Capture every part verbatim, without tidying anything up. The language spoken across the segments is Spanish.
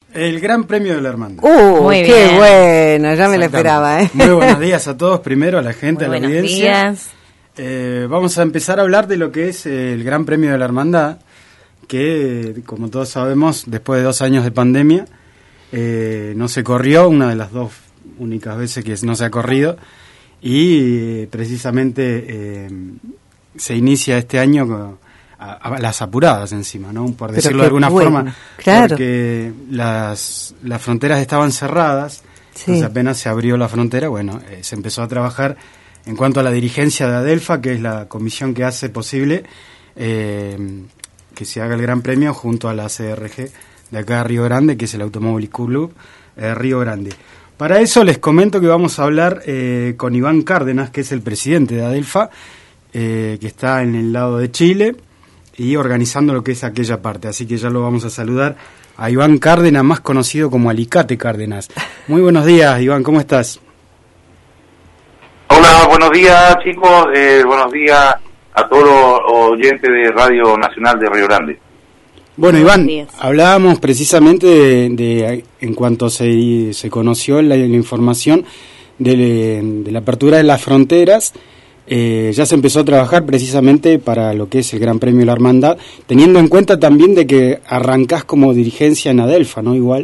El Gran Premio de la Hermandad. ¡Uh, Muy qué bien. bueno! Ya me lo esperaba, ¿eh? Muy buenos días a todos, primero a la gente, Muy a la buenos audiencia. días. Eh, vamos a empezar a hablar de lo que es eh, el Gran Premio de la Hermandad, que, como todos sabemos, después de dos años de pandemia, eh, no se corrió, una de las dos únicas veces que no se ha corrido, y eh, precisamente eh, se inicia este año con A, a las apuradas encima, ¿no? Por decirlo de alguna bueno, forma, claro. Porque las, las fronteras estaban cerradas, sí. Entonces apenas se abrió la frontera, bueno, eh, se empezó a trabajar en cuanto a la dirigencia de ADELFA, que es la comisión que hace posible eh, que se haga el Gran Premio junto a la C R G de acá de Río Grande, que es el Automóvil Club eh, Río Grande. Para eso les comento que vamos a hablar eh, con Iván Cárdenas, que es el presidente de ADELFA, eh, que está en el lado de Chile, y organizando lo que es aquella parte. Así que ya lo vamos a saludar a Iván Cárdenas, más conocido como Alicate Cárdenas. Muy buenos días, Iván, ¿cómo estás? Hola, buenos días, chicos. Eh, buenos días a todos los oyentes de Radio Nacional de Río Grande. Bueno, Iván, hablábamos precisamente de, de en cuanto se, se conoció la, la información de, de la apertura de las fronteras. Eh, ya se empezó a trabajar precisamente para lo que es el Gran Premio de la Hermandad, teniendo en cuenta también de que arrancás como dirigencia en ADELFA, ¿no? Igual.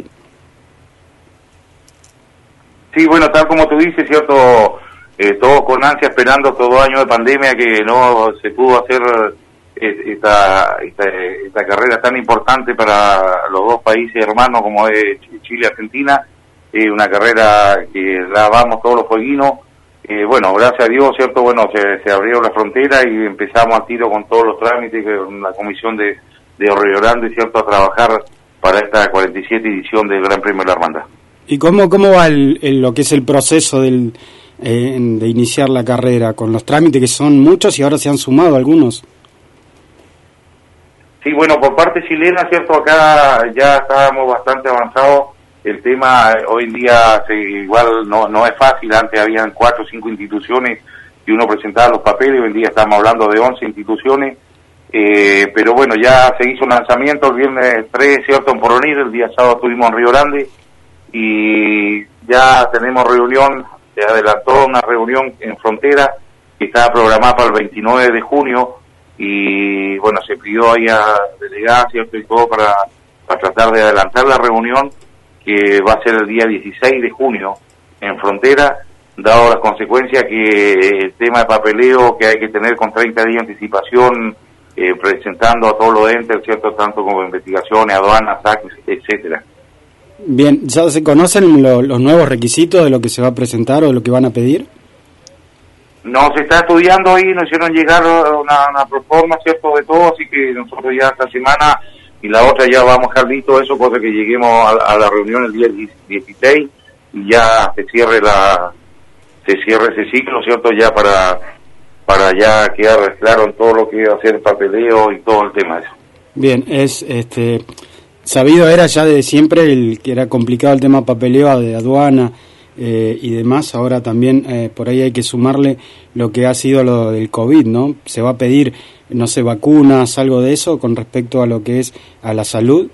Sí, bueno, tal como tú dices, cierto, eh, todos con ansia esperando todo año de pandemia que no se pudo hacer eh, esta, esta, esta carrera tan importante para los dos países hermanos como es Chile y Argentina, eh, una carrera que la vamos todos los jueguinos. Eh, bueno, gracias a Dios, ¿cierto? Bueno, se, se abrió la frontera y empezamos al tiro con todos los trámites, con la comisión de, de Río Grande, ¿cierto? A trabajar para esta cuarenta y siete edición del Gran Premio de la Hermandad. ¿Y cómo, cómo va el, el, lo que es el proceso del, eh, de iniciar la carrera? Con los trámites que son muchos y ahora se han sumado algunos. Sí, bueno, por parte chilena, ¿cierto? Acá ya estábamos bastante avanzados. El tema hoy en día se, igual no no es fácil. Antes habían cuatro o cinco instituciones y uno presentaba los papeles. Hoy en día estamos hablando de once instituciones. Eh, pero bueno, ya se hizo un lanzamiento el viernes tres, ¿cierto? En Porvenir. El día sábado estuvimos en Río Grande. Y ya tenemos reunión, se adelantó una reunión en Frontera que estaba programada para el veintinueve de junio. Y bueno, se pidió ahí a delegadas, ¿cierto? Y todo para, para tratar de adelantar la reunión, que va a ser el día dieciséis de junio en Frontera, dado las consecuencias que el tema de papeleo que hay que tener con treinta días de anticipación, eh, presentando a todos los entes, ¿cierto? Tanto como investigaciones, aduanas, S A C, etcétera. Bien, ¿ya se conocen lo, los nuevos requisitos de lo que se va a presentar o de lo que van a pedir? No, se está estudiando ahí, nos hicieron llegar una, una proforma, ¿cierto? De todo, así que nosotros ya esta semana y la otra ya vamos a dejar listo eso, cosa que lleguemos a, a la reunión el día dieciséis y ya se cierre la se cierre ese ciclo, ¿cierto? Ya para para ya quedar claro en todo lo que va a ser el papeleo y todo el tema eso. Bien, es este sabido era ya de siempre el que era complicado el tema papeleo de aduana eh, y demás. Ahora también eh, por ahí hay que sumarle lo que ha sido lo del COVID, ¿no? Se va a pedir, no sé, vacunas, algo de eso con respecto a lo que es a la salud.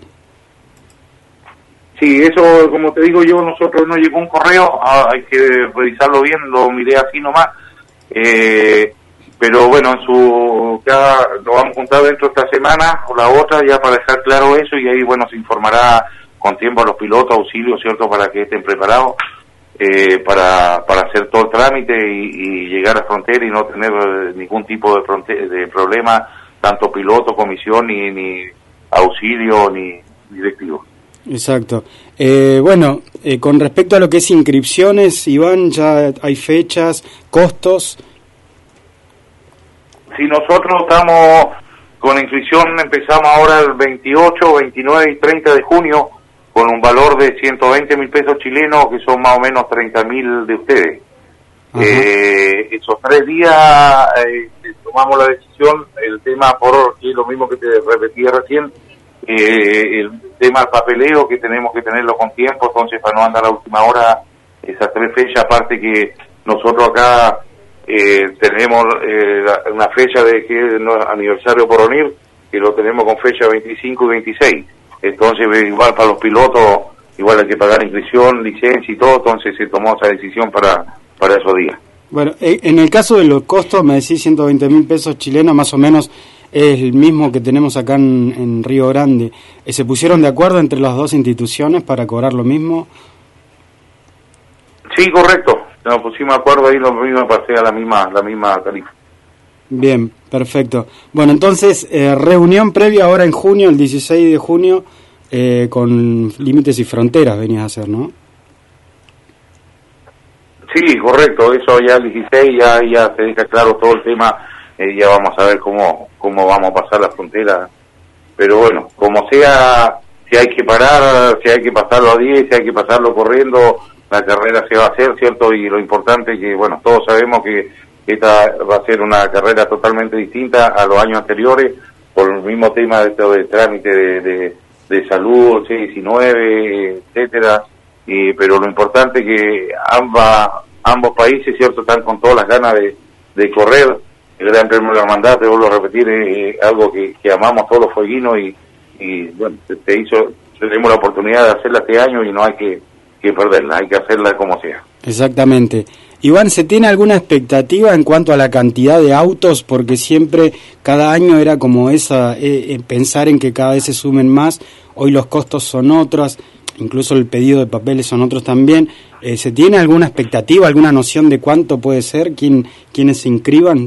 Sí, eso, como te digo yo, nosotros nos llegó un correo, ah, hay que revisarlo bien, lo miré así nomás, eh, pero bueno, en su ya lo vamos a juntar dentro de esta semana o la otra, ya para dejar claro eso, y ahí, bueno, se informará con tiempo a los pilotos, auxilios, ¿cierto?, para que estén preparados eh, para para hacer todo el trámite y, y llegar a frontera y no tener ningún tipo de, fronte- de problema, tanto piloto, comisión, ni, ni auxilio, ni directivo. Exacto. Eh, bueno, eh, con respecto a lo que es inscripciones, Iván, ya hay fechas, costos. Si nosotros estamos con inscripción, empezamos ahora el veintiocho, veintinueve y treinta de junio con un valor de ciento veinte mil pesos chilenos, que son más o menos treinta mil de ustedes. Eh, esos tres días eh, tomamos la decisión, el tema, por que es lo mismo que te repetí recién, eh, el tema del papeleo, que tenemos que tenerlo con tiempo, entonces para no andar a última hora esas tres fechas, aparte que nosotros acá eh, tenemos eh, una fecha de que es el aniversario por unir, que lo tenemos con fecha veinticinco y veintiséis, entonces igual para los pilotos igual hay que pagar inscripción, licencia y todo, entonces se tomó esa decisión para, para esos días. Bueno, en el caso de los costos, me decís ciento veinte mil pesos chilenos, más o menos es el mismo que tenemos acá en, en Río Grande. ¿Se pusieron de acuerdo entre las dos instituciones para cobrar lo mismo? Sí, correcto. Nos pusimos de acuerdo ahí, lo mismo pasé a la misma, la misma tarifa. Bien, perfecto. Bueno, entonces, eh, reunión previa ahora en junio, el dieciséis de junio, eh, con Límites y Fronteras venías a hacer, ¿no? Sí, correcto, eso ya el dieciséis, ya, ya se deja claro todo el tema, eh, ya vamos a ver cómo, cómo vamos a pasar la frontera, pero bueno, como sea, si hay que parar, si hay que pasarlo a diez, si hay que pasarlo corriendo, la carrera se va a hacer, ¿cierto? Y lo importante es que, bueno, todos sabemos que esta va a ser una carrera totalmente distinta a los años anteriores, por el mismo tema de esto de trámite de, de, de salud, C diecinueve, etcétera. Y, pero lo importante es que ambas, ambos países, cierto, están con todas las ganas de, de correr el Gran Premio de la Hermandad. Te vuelvo a repetir, es eh, algo que, que amamos todos los fueguinos y, y bueno, te hizo, tenemos la oportunidad de hacerla este año y no hay que, que perderla, hay que hacerla como sea. Exactamente. Iván, ¿se tiene alguna expectativa en cuanto a la cantidad de autos? Porque siempre, cada año era como esa, eh, pensar en que cada vez se sumen más, hoy los costos son otros, incluso el pedido de papeles son otros también. Eh, ¿Se tiene alguna expectativa, alguna noción de cuánto puede ser, quién, quiénes se inscriban?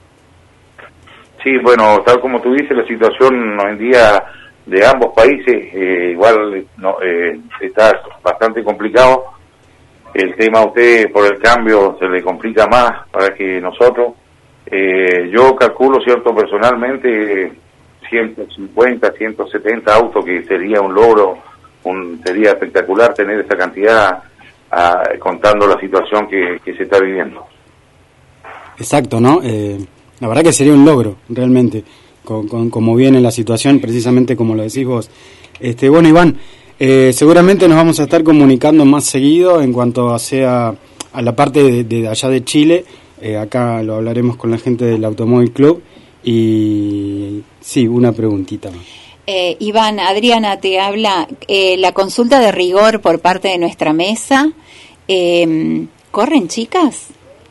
Sí, bueno, tal como tú dices, la situación hoy en día de ambos países eh, igual no, eh, está bastante complicado. El tema a usted por el cambio se le complica más para que nosotros. Eh, yo calculo, cierto, personalmente ciento cincuenta, ciento setenta autos, que sería un logro. Un, sería espectacular tener esa cantidad, a, contando la situación que, que se está viviendo. Exacto, ¿no? Eh, la verdad que sería un logro, realmente, con, con, como viene la situación, precisamente como lo decís vos. Este, bueno, Iván, eh, seguramente nos vamos a estar comunicando más seguido en cuanto a sea a la parte de, de allá de Chile. Eh, acá lo hablaremos con la gente del Automóvil Club. Y sí, una preguntita más. Eh, Iván, Adriana te habla. Eh, la consulta de rigor por parte de nuestra mesa. Eh, ¿Corren chicas?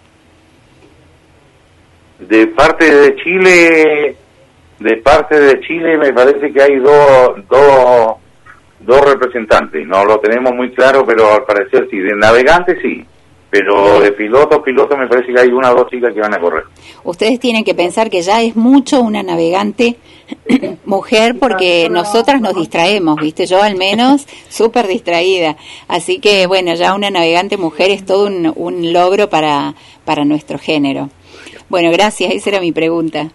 De parte de Chile, de parte de Chile me parece que hay dos, dos, dos representantes. No lo tenemos muy claro, pero al parecer sí. De navegantes sí. Pero de pilotos, pilotos me parece que hay una o dos chicas que van a correr. Ustedes tienen que pensar que ya es mucho una navegante mujer, porque nosotras nos distraemos, ¿viste? Yo al menos súper distraída. Así que, bueno, ya una navegante mujer es todo un, un logro para, para nuestro género. Bueno, gracias, esa era mi pregunta.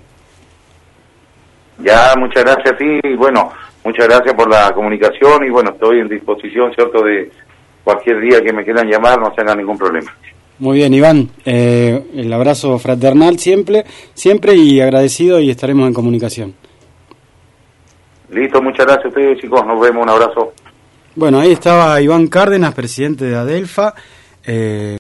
Ya, muchas gracias a ti y bueno, muchas gracias por la comunicación y bueno, estoy en disposición, ¿cierto?, de cualquier día que me quieran llamar, no tengan ningún problema. Muy bien, Iván, eh, el abrazo fraternal siempre, siempre y agradecido, y estaremos en comunicación. Listo, muchas gracias a ustedes, chicos, nos vemos, un abrazo. Bueno, ahí estaba Iván Cárdenas, presidente de Adelfa. Eh...